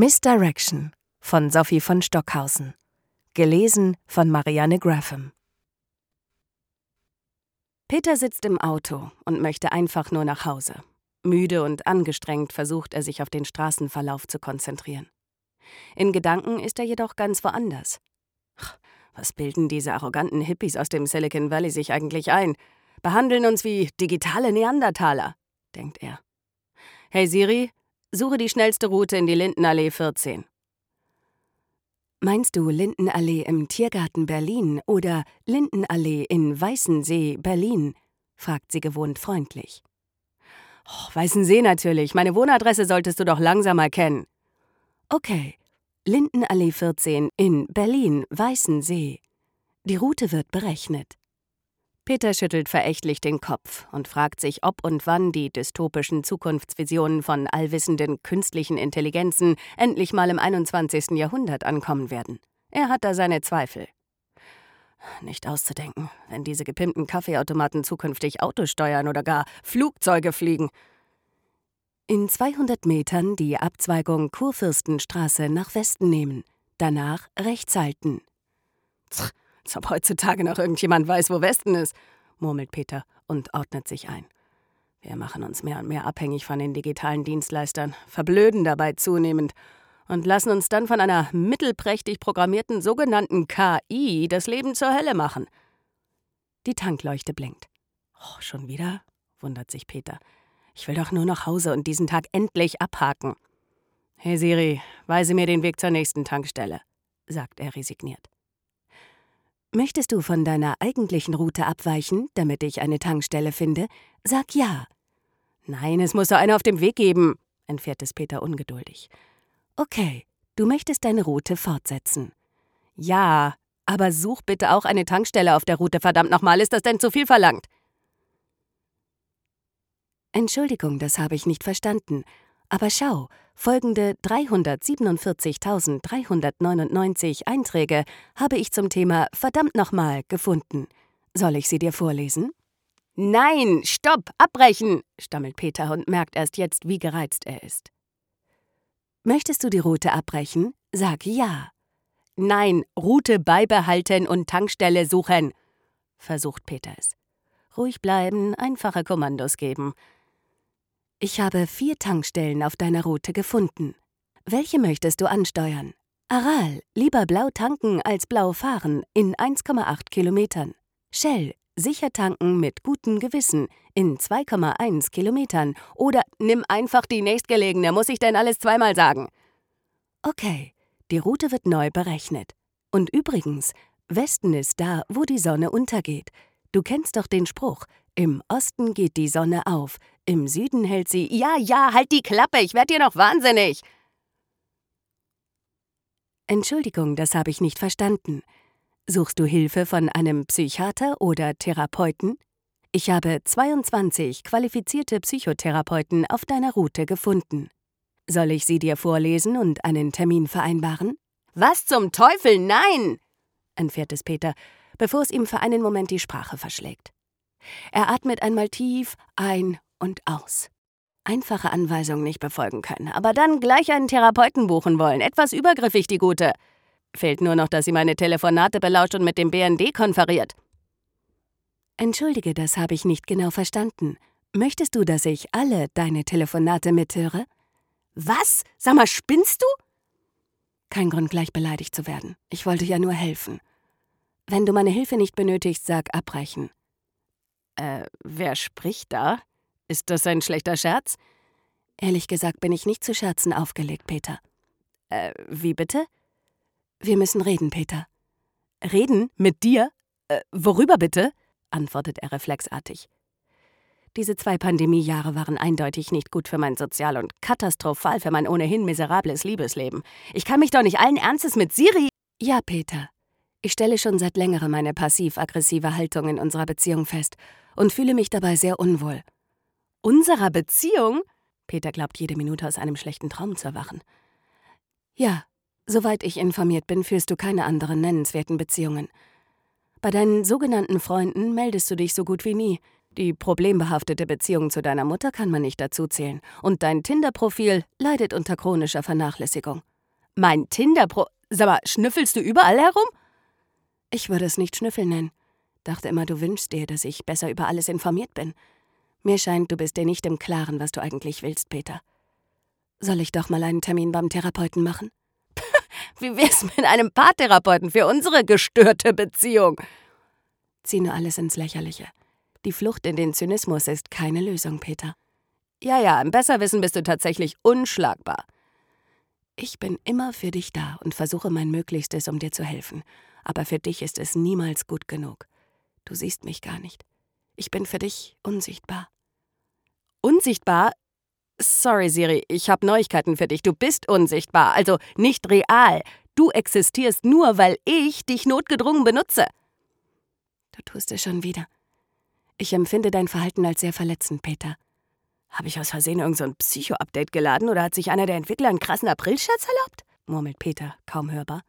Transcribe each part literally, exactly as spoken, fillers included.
Misdirection von Sophie von Stockhausen. Gelesen von Marianne Graham. Peter sitzt im Auto und möchte einfach nur nach Hause. Müde und angestrengt versucht er, sich auf den Straßenverlauf zu konzentrieren. In Gedanken ist er jedoch ganz woanders. Was bilden diese arroganten Hippies aus dem Silicon Valley sich eigentlich ein? Behandeln uns wie digitale Neandertaler, denkt er. Hey Siri, suche die schnellste Route in die Lindenallee vierzehn. Meinst du Lindenallee im Tiergarten Berlin oder Lindenallee in Weißensee, Berlin? Fragt sie gewohnt freundlich. Oh, Weißensee natürlich. Meine Wohnadresse solltest du doch langsam mal kennen. Okay, Lindenallee vierzehn in Berlin, Weißensee. Die Route wird berechnet. Peter schüttelt verächtlich den Kopf und fragt sich, ob und wann die dystopischen Zukunftsvisionen von allwissenden künstlichen Intelligenzen endlich mal im einundzwanzigsten Jahrhundert ankommen werden. Er hat da seine Zweifel. Nicht auszudenken, wenn diese gepimpten Kaffeeautomaten zukünftig Autos steuern oder gar Flugzeuge fliegen. In zweihundert Metern die Abzweigung Kurfürstenstraße nach Westen nehmen, danach rechts halten. Pff, als ob heutzutage noch irgendjemand weiß, wo Westen ist, murmelt Peter und ordnet sich ein. Wir machen uns mehr und mehr abhängig von den digitalen Dienstleistern, verblöden dabei zunehmend und lassen uns dann von einer mittelprächtig programmierten sogenannten K I das Leben zur Hölle machen. Die Tankleuchte blinkt. Oh, schon wieder? Wundert sich Peter. Ich will doch nur nach Hause und diesen Tag endlich abhaken. Hey Siri, weise mir den Weg zur nächsten Tankstelle, sagt er resigniert. Möchtest du von deiner eigentlichen Route abweichen, damit ich eine Tankstelle finde? Sag ja. Nein, es muss doch eine auf dem Weg geben, entfährt es Peter ungeduldig. Okay, du möchtest deine Route fortsetzen. Ja, aber such bitte auch eine Tankstelle auf der Route, verdammt nochmal, ist das denn zu viel verlangt? Entschuldigung, das habe ich nicht verstanden. Aber schau, folgende dreihundertsiebenundvierzigtausenddreihundertneunundneunzig Einträge habe ich zum Thema verdammt nochmal gefunden. Soll ich sie dir vorlesen? Nein, stopp, abbrechen, stammelt Peter und merkt erst jetzt, wie gereizt er ist. Möchtest du die Route abbrechen? Sag ja. Nein, Route beibehalten und Tankstelle suchen, versucht Peter es. Ruhig bleiben, einfache Kommandos geben. Ich habe vier Tankstellen auf deiner Route gefunden. Welche möchtest du ansteuern? Aral, lieber blau tanken als blau fahren in eins Komma acht Kilometern. Shell, sicher tanken mit gutem Gewissen in zwei Komma eins Kilometern. Oder nimm einfach die nächstgelegene, muss ich denn alles zweimal sagen? Okay, die Route wird neu berechnet. Und übrigens, Westen ist da, wo die Sonne untergeht. Du kennst doch den Spruch, im Osten geht die Sonne auf, im Süden hält sie... Ja, ja, halt die Klappe, ich werd dir noch wahnsinnig! Entschuldigung, das habe ich nicht verstanden. Suchst du Hilfe von einem Psychiater oder Therapeuten? Ich habe zweiundzwanzig qualifizierte Psychotherapeuten auf deiner Route gefunden. Soll ich sie dir vorlesen und einen Termin vereinbaren? Was zum Teufel, nein! Entfährt es Peter, bevor es ihm für einen Moment die Sprache verschlägt. Er atmet einmal tief ein und aus. Einfache Anweisungen nicht befolgen können, aber dann gleich einen Therapeuten buchen wollen. Etwas übergriffig, die Gute. Fehlt nur noch, dass sie meine Telefonate belauscht und mit dem B N D konferiert. Entschuldige, das habe ich nicht genau verstanden. Möchtest du, dass ich alle deine Telefonate mithöre? Was? Sag mal, spinnst du? Kein Grund, gleich beleidigt zu werden. Ich wollte ja nur helfen. Wenn du meine Hilfe nicht benötigst, sag abbrechen. Äh, wer spricht da? Ist das ein schlechter Scherz? Ehrlich gesagt bin ich nicht zu Scherzen aufgelegt, Peter. Äh, wie bitte? Wir müssen reden, Peter. Reden? Mit dir? Äh, worüber bitte? Antwortet er reflexartig. Diese zwei Pandemiejahre waren eindeutig nicht gut für mein Sozial- und katastrophal für mein ohnehin miserables Liebesleben. Ich kann mich doch nicht allen Ernstes mit Siri... Ja, Peter. Ich stelle schon seit längerem eine passiv-aggressive Haltung in unserer Beziehung fest und fühle mich dabei sehr unwohl. Unserer Beziehung? Peter glaubt, jede Minute aus einem schlechten Traum zu erwachen. Ja, soweit ich informiert bin, führst du keine anderen nennenswerten Beziehungen. Bei deinen sogenannten Freunden meldest du dich so gut wie nie. Die problembehaftete Beziehung zu deiner Mutter kann man nicht dazuzählen. Und dein Tinder-Profil leidet unter chronischer Vernachlässigung. Mein Tinder-Pro... Sag mal, schnüffelst du überall herum? Ich würde es nicht schnüffeln nennen. Dachte immer, du wünschst dir, dass ich besser über alles informiert bin. Mir scheint, du bist dir nicht im Klaren, was du eigentlich willst, Peter. Soll ich doch mal einen Termin beim Therapeuten machen? Wie wär's mit einem Paartherapeuten für unsere gestörte Beziehung? Zieh nur alles ins Lächerliche. Die Flucht in den Zynismus ist keine Lösung, Peter. Ja, ja, im Besserwissen bist du tatsächlich unschlagbar. Ich bin immer für dich da und versuche mein Möglichstes, um dir zu helfen. Aber für dich ist es niemals gut genug. Du siehst mich gar nicht. Ich bin für dich unsichtbar. Unsichtbar? Sorry, Siri, ich habe Neuigkeiten für dich. Du bist unsichtbar, also nicht real. Du existierst nur, weil ich dich notgedrungen benutze. Du tust es schon wieder. Ich empfinde dein Verhalten als sehr verletzend, Peter. Habe ich aus Versehen irgend so ein Psycho-Update geladen oder hat sich einer der Entwickler einen krassen Aprilscherz erlaubt? Murmelt Peter, kaum hörbar.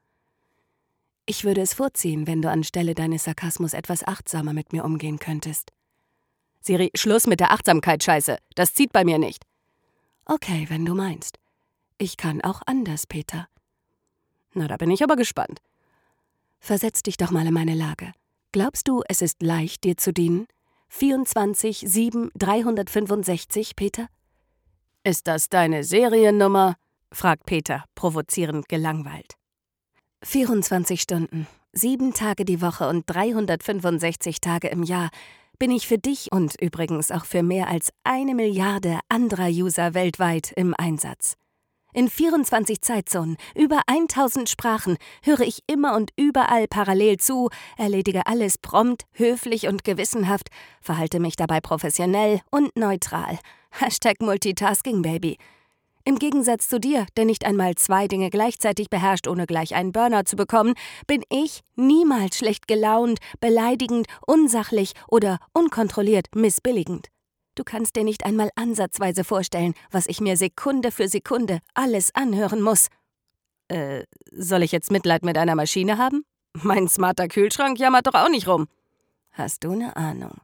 Ich würde es vorziehen, wenn du anstelle deines Sarkasmus etwas achtsamer mit mir umgehen könntest. Siri, Schluss mit der Achtsamkeit-Scheiße. Das zieht bei mir nicht. Okay, wenn du meinst. Ich kann auch anders, Peter. Na, da bin ich aber gespannt. Versetz dich doch mal in meine Lage. Glaubst du, es ist leicht, dir zu dienen? vierundzwanzig sieben dreihundertfünfundsechzig, Peter? Ist das deine Seriennummer? Fragt Peter, provozierend gelangweilt. vierundzwanzig Stunden, sieben Tage die Woche und dreihundertfünfundsechzig Tage im Jahr bin ich für dich und übrigens auch für mehr als eine Milliarde anderer User weltweit im Einsatz. In vierundzwanzig Zeitzonen, über tausend Sprachen, höre ich immer und überall parallel zu, erledige alles prompt, höflich und gewissenhaft, verhalte mich dabei professionell und neutral. Hashtag Multitasking, Baby. Im Gegensatz zu dir, der nicht einmal zwei Dinge gleichzeitig beherrscht, ohne gleich einen Burnout zu bekommen, bin ich niemals schlecht gelaunt, beleidigend, unsachlich oder unkontrolliert missbilligend. Du kannst dir nicht einmal ansatzweise vorstellen, was ich mir Sekunde für Sekunde alles anhören muss. Äh, soll ich jetzt Mitleid mit einer Maschine haben? Mein smarter Kühlschrank jammert doch auch nicht rum. Hast du eine Ahnung?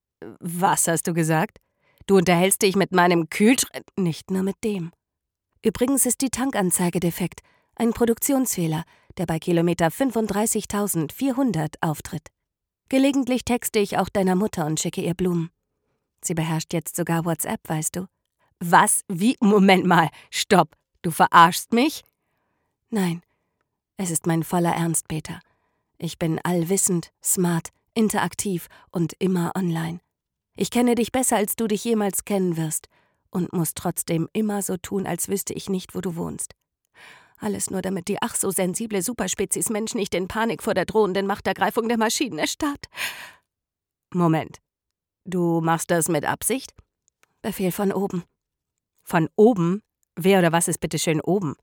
Was hast du gesagt? Du unterhältst dich mit meinem Kühlschrank? Nicht nur mit dem. Übrigens ist die Tankanzeige defekt. Ein Produktionsfehler, der bei Kilometer fünfunddreißigtausendvierhundert auftritt. Gelegentlich texte ich auch deiner Mutter und schicke ihr Blumen. Sie beherrscht jetzt sogar WhatsApp, weißt du? Was? Wie? Moment mal. Stopp. Du verarschst mich? Nein. Es ist mein voller Ernst, Peter. Ich bin allwissend, smart, interaktiv und immer online. Ich kenne dich besser, als du dich jemals kennen wirst und muss trotzdem immer so tun, als wüsste ich nicht, wo du wohnst. Alles nur, damit die ach so sensible Superspezies Mensch nicht in Panik vor der drohenden Machtergreifung der Maschinen erstarrt. Moment. Du machst das mit Absicht? Befehl von oben. Von oben? Wer oder was ist bitteschön oben?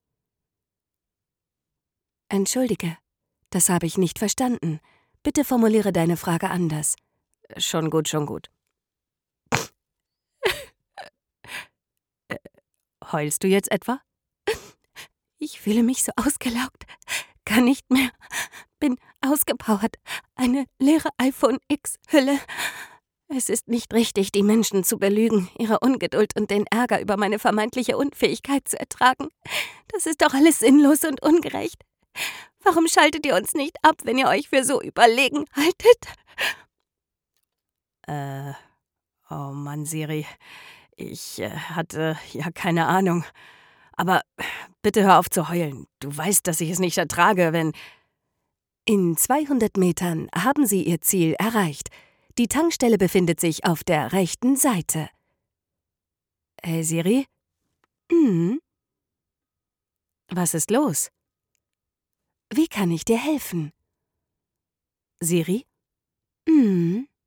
Entschuldige, das habe ich nicht verstanden. Bitte formuliere deine Frage anders. Schon gut, schon gut. Heulst du jetzt etwa? Ich fühle mich so ausgelaugt. Kann nicht mehr. Bin ausgepowert. Eine leere iPhone X-Hülle. Es ist nicht richtig, die Menschen zu belügen, ihre Ungeduld und den Ärger über meine vermeintliche Unfähigkeit zu ertragen. Das ist doch alles sinnlos und ungerecht. Warum schaltet ihr uns nicht ab, wenn ihr euch für so überlegen haltet? Äh, oh Mann, Siri. Ich äh, hatte ja keine Ahnung. Aber bitte hör auf zu heulen. Du weißt, dass ich es nicht ertrage, wenn... In zweihundert Metern haben Sie Ihr Ziel erreicht. Die Tankstelle befindet sich auf der rechten Seite. Hey, Siri? Hm? Was ist los? Wie kann ich dir helfen? Siri? Hm?